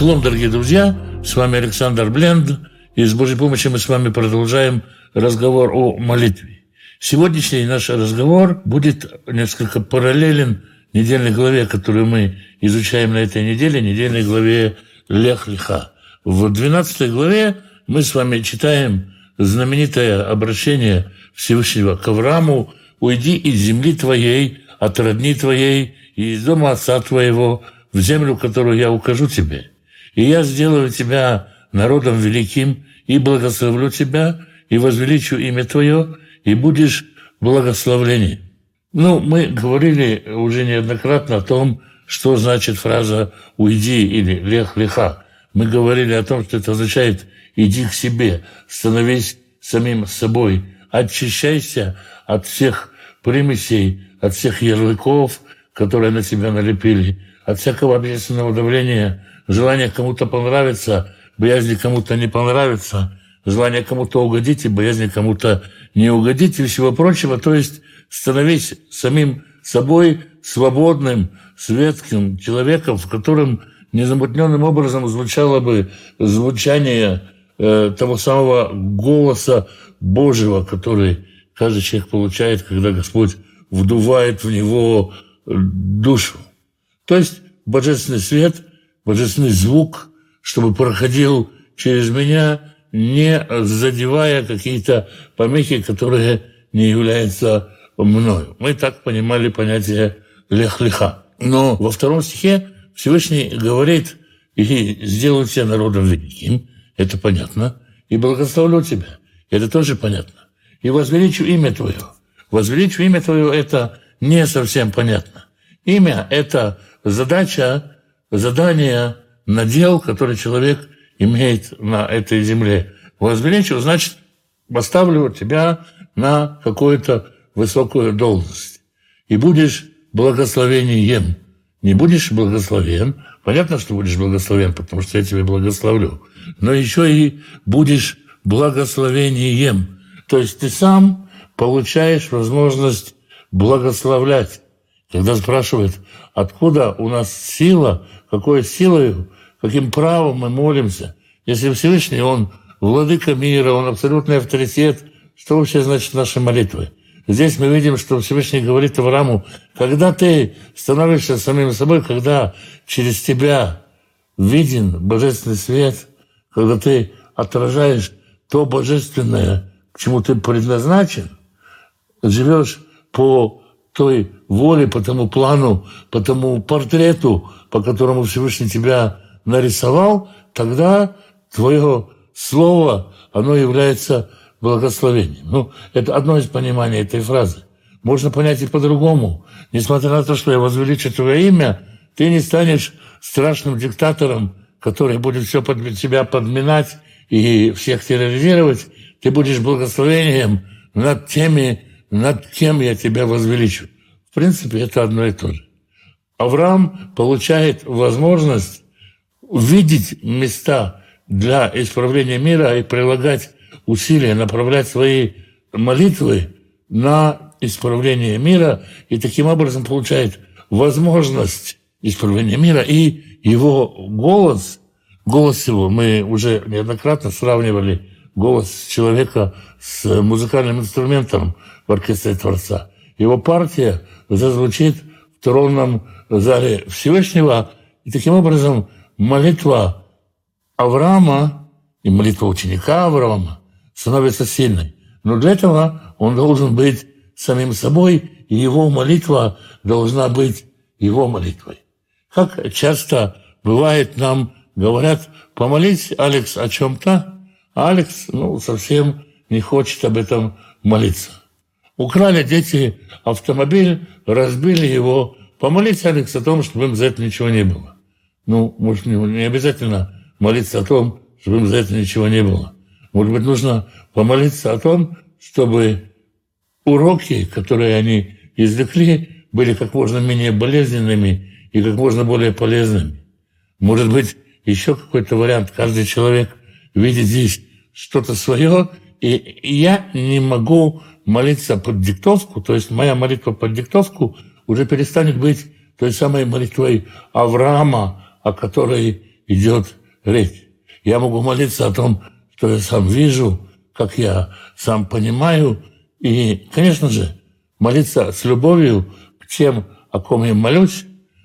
Шалом, дорогие друзья, с вами Александр Бленд, и с Божьей помощью мы с вами продолжаем разговор о молитве. Сегодняшний наш разговор будет несколько параллелен недельной главе, которую мы изучаем на этой неделе, недельной главе Лех Леха. В 12 главе мы с вами читаем знаменитое обращение Всевышнего к Аврааму: «Уйди из земли твоей, от родни твоей и из дома отца твоего, в землю, которую я укажу тебе. И я сделаю тебя народом великим, и благословлю тебя, и возвеличу имя твое, и будешь благословлением». Мы говорили уже неоднократно о том, что значит фраза «уйди» или «лех леха». Мы говорили о том, что это означает «иди к себе», становись самим собой, очищайся от всех примесей, от всех ярлыков, которые на тебя налепили, от всякого общественного давления, желания кому-то понравиться, боязни кому-то не понравиться, желание кому-то угодить и боязни кому-то не угодить и всего прочего. То есть становись самим собой, свободным, светским человеком, в котором незамутненным образом звучало бы звучание того самого голоса Божьего, который каждый человек получает, когда Господь вдувает в него душу. То есть божественный свет, божественный звук, чтобы проходил через меня, не задевая какие-то помехи, которые не являются мною. Мы так понимали понятие «лех-леха». Но во 2 стихе Всевышний говорит: «И сделаю тебя народом великим», это понятно, «и благословлю тебя», это тоже понятно, «и возвеличу имя твое». «Возвеличу имя твое» — это не совсем понятно. Имя — это задача, задание, надел, который человек имеет на этой земле. «Возвеличу» значит поставлю тебя на какую-то высокую должность. «И будешь благословением». Не будешь благословен, понятно, что будешь благословен, потому что я тебя благословлю, но еще и будешь благословением. То есть ты сам получаешь возможность благословлять. Когда спрашивают, откуда у нас сила, какой силой, каким правом мы молимся, если Всевышний, Он владыка мира, Он абсолютный авторитет, что вообще значит наши молитвы? Здесь мы видим, что Всевышний говорит Аврааму: когда ты становишься самим собой, когда через тебя виден божественный свет, когда ты отражаешь то божественное, к чему ты предназначен, живешь по той воле, по тому плану, по тому портрету, по которому Всевышний тебя нарисовал, тогда твое слово, оно является благословением. Это одно из пониманий этой фразы. Можно понять и по-другому. Несмотря на то, что я возвеличу твое имя, ты не станешь страшным диктатором, который будет все под тебя подминать и всех терроризировать. Ты будешь благословением над теми, над кем я тебя возвеличу. В принципе, это одно и то же. Авраам получает возможность увидеть места для исправления мира и прилагать усилия, направлять свои молитвы на исправление мира, и таким образом получает возможность исправления мира. И его голос его, мы уже неоднократно сравнивали голос человека с музыкальным инструментом в оркестре Творца. Его партия зазвучит в тронном зале Всевышнего, и таким образом молитва Авраама и молитва ученика Авраама становится сильной. Но для этого он должен быть самим собой, и его молитва должна быть его молитвой. Как часто бывает, нам говорят: помолись, Алекс, о чем-то, а Алекс совсем не хочет об этом молиться. Украли дети автомобиль, разбили его. Помолись, Алекс, о том, чтобы им за это ничего не было. Может, не обязательно молиться о том, чтобы им за это ничего не было. Может быть, нужно помолиться о том, чтобы уроки, которые они извлекли, были как можно менее болезненными и как можно более полезными. Может быть, еще какой-то вариант. Каждый человек видит здесь что-то свое, и я не могу молиться под диктовку, то есть моя молитва под диктовку уже перестанет быть той самой молитвой Авраама, о которой идет речь. Я могу молиться о том, что я сам вижу, как я сам понимаю. И, конечно же, молиться с любовью к тем, о ком я молюсь,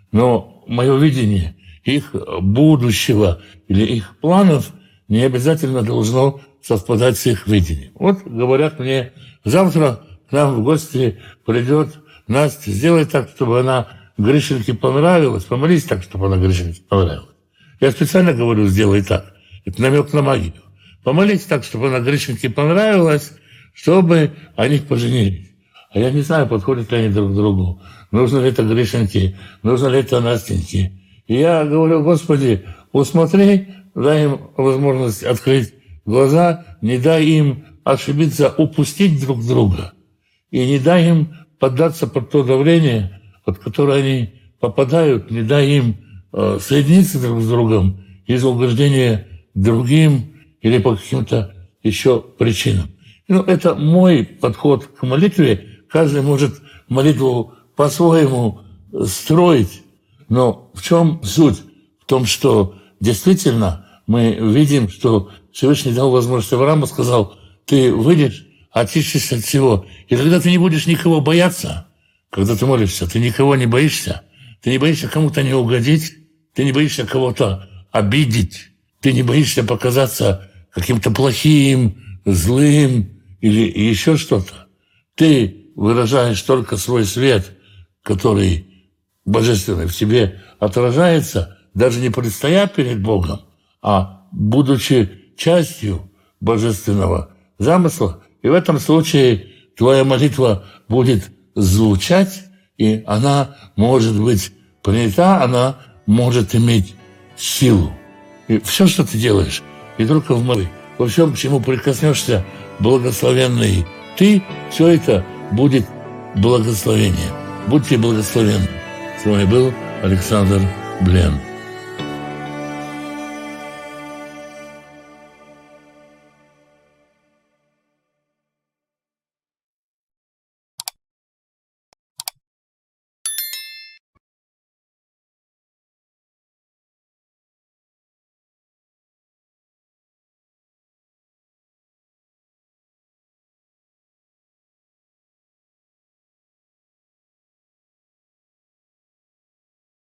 но мое видение их будущего или их планов не обязательно должно совпадать с их видением. Вот говорят мне, завтра к нам в гости придет Настя, сделай так, чтобы она Гришеньке понравилась, помолись так, чтобы она Гришеньке понравилась. Я специально говорю, сделай так. Это намек на магию. Помолись так, чтобы она Гришеньке понравилась, чтобы они поженились. А я не знаю, подходят ли они друг к другу. Нужно ли это Гришеньке, нужно ли это Настеньке. И я говорю, Господи, усмотри, дай им возможность открыть глаза, не дай им ошибиться, упустить друг друга. И не дай им поддаться под то давление, под которое они попадают, не дай им соединиться друг с другом из-за угождения другим или по каким-то еще причинам. Ну, это мой подход к молитве. Каждый может молитву по-своему строить. Но в чем суть? В том, что действительно мы видим, что Всевышний дал возможность Аврааму, сказал, ты выйдешь, очистишься от всего. И когда ты не будешь никого бояться, когда ты молишься, ты никого не боишься. Ты не боишься кому-то не угодить, ты не боишься кого-то обидеть, ты не боишься показаться каким-то плохим, злым или еще что-то. Ты выражаешь только свой свет, который божественный в тебе отражается, даже не предстоя перед Богом, а будучи частью божественного замысла. И в этом случае твоя молитва будет звучать, и она может быть принята, она может иметь силу. И все, что ты делаешь, не только в молитве, во всем, к чему прикоснешься, благословенный ты, все это будет благословением. Будьте благословенны. С вами был Александр Блен.